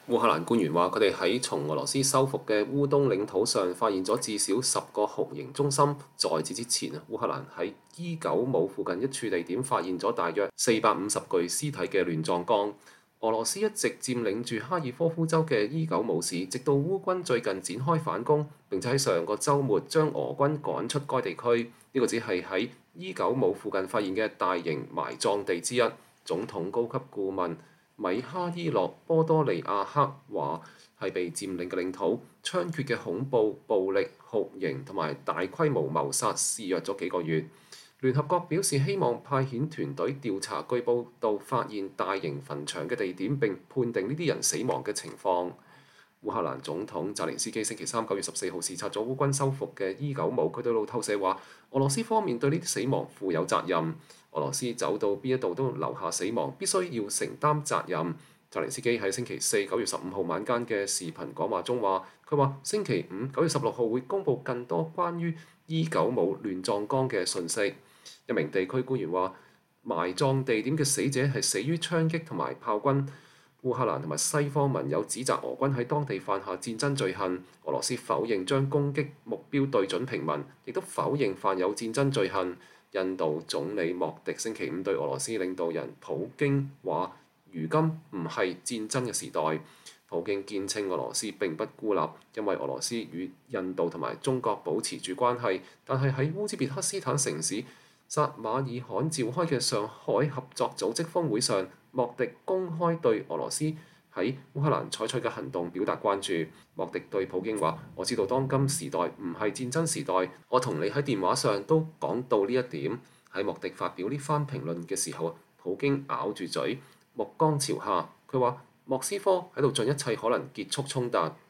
烏克蘭官員話：佢哋喺從俄羅斯收復嘅烏東領土上發現咗至少10個酷刑中心。在此之前，烏克蘭喺伊久姆附近一處地點發現咗大約450具屍體嘅亂葬崗。俄羅斯一直佔領住哈爾科夫州嘅伊久姆市，直到烏軍最近展開反攻，並且喺上個週末將俄軍趕出該地區。呢個只係喺伊久姆附近發現嘅大型埋葬地之一。總統高級顧問米哈伊洛·波多利亞克話：係被佔領嘅領土，猖獗嘅恐怖、暴力、酷刑同埋大規模謀殺肆虐咗幾個月。聯合國表示希望派遣團隊調查據報道發現大型墳場嘅地點，並判定呢啲人死亡嘅情況。烏克蘭總統澤連斯基星期三9月14號視察咗烏軍收復嘅伊久姆，佢對路透社話：俄羅斯方面對呢啲死亡負有責任。俄羅斯走到邊一度都留下死亡，必須要承擔責任。澤連斯基喺星期四9月15號晚間嘅視頻講話中話：佢話星期五9月16號會公布更多關於伊久姆亂葬崗嘅訊息。一名地區官員話：埋葬地點嘅死者係死於槍擊同埋炮轟。烏克蘭同埋西方盟友指責俄軍喺當地犯下戰爭罪行。俄羅斯否認將攻擊目標對準平民，亦都否認犯有戰爭罪行。印度總理莫迪星期五對俄羅斯領導人普京話：如今唔係戰爭嘅時代。普京堅稱俄羅斯並不孤立，因為俄羅斯與印度同埋中國保持住關係。但係喺烏茲別克斯坦城市薩馬爾罕召開嘅上海合作組織峰會上，莫迪公開對俄羅斯喺烏克蘭採取嘅行動表達關注。莫迪對普京話：我知道當今時代唔係戰爭時代，我同你喺電話上都講到呢一點。喺莫迪發表呢番評論嘅時候，普京咬住嘴，目光朝下，佢話莫斯科喺度盡一切可能結束衝突。